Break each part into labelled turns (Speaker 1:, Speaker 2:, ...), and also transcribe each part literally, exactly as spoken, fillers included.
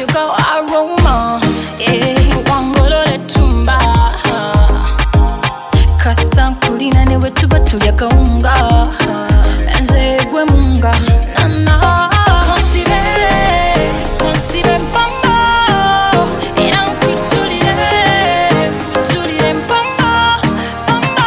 Speaker 1: sugar aroma. Yeah, wangolo le tumba. Custom kulina newe tuba tulya kaunga. Enze gwe munga. Na na. Consider, consider bamba. Ina kutulire, kutulire bamba, bamba.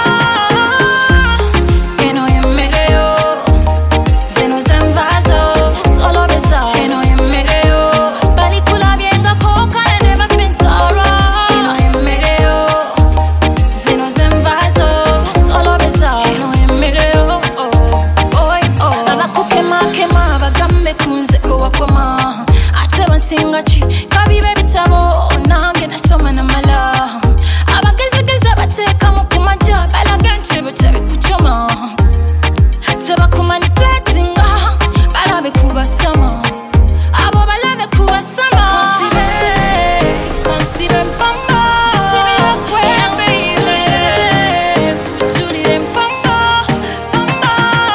Speaker 1: Eno yemereo, zeno zenvazo, solo besa. Eno yemereo, bali kula bienga koka ne never been sorrow. Eno yemereo, zeno zenvazo, solo besa. Eno yemereo, oh, oi oh. Baba kukema kema bagambe kunze wakoma. Ate bansinga chi kabibe bitabo nange nasoma namala. Abagezegeza bateka mu kumaja balagante batabe kuchoma. Seba kumanipulatinga balabe kubasama. Abo balabe kubasama. Consider, consider bamba. Zisibira kwe baby. Kutulire bamba, bamba.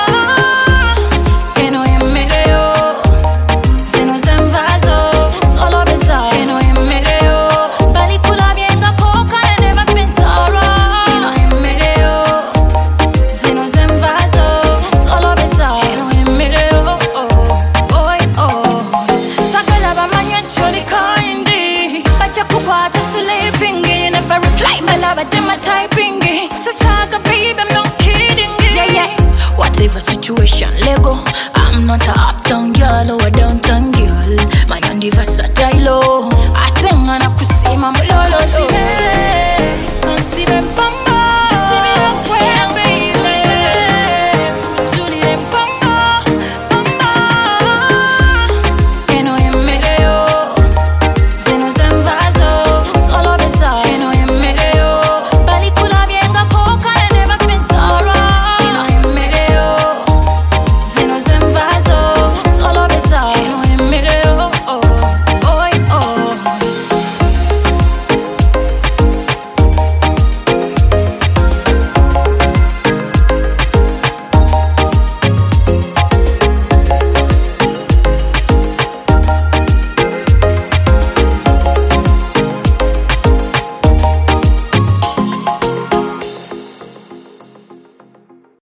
Speaker 1: Eno yemereo, zeno zenvazo, solo besa. Eno yemereo, bali kula bienga koka ne never been sorrow. Eno yemereo, zeno zenvazo, solo besa. Eno yemereo, oh, oi oh. Sakala bamanya choli kandi. Bacha kukwata sleeping. Never reply balaba dema typing. Sasaga baby, I'm not kidding. Yeah, yeah. Whatever situation, Lego. I'm not a uptown girl or a downtown girl. My andiva sataylo. Atenga na kusima mulolo.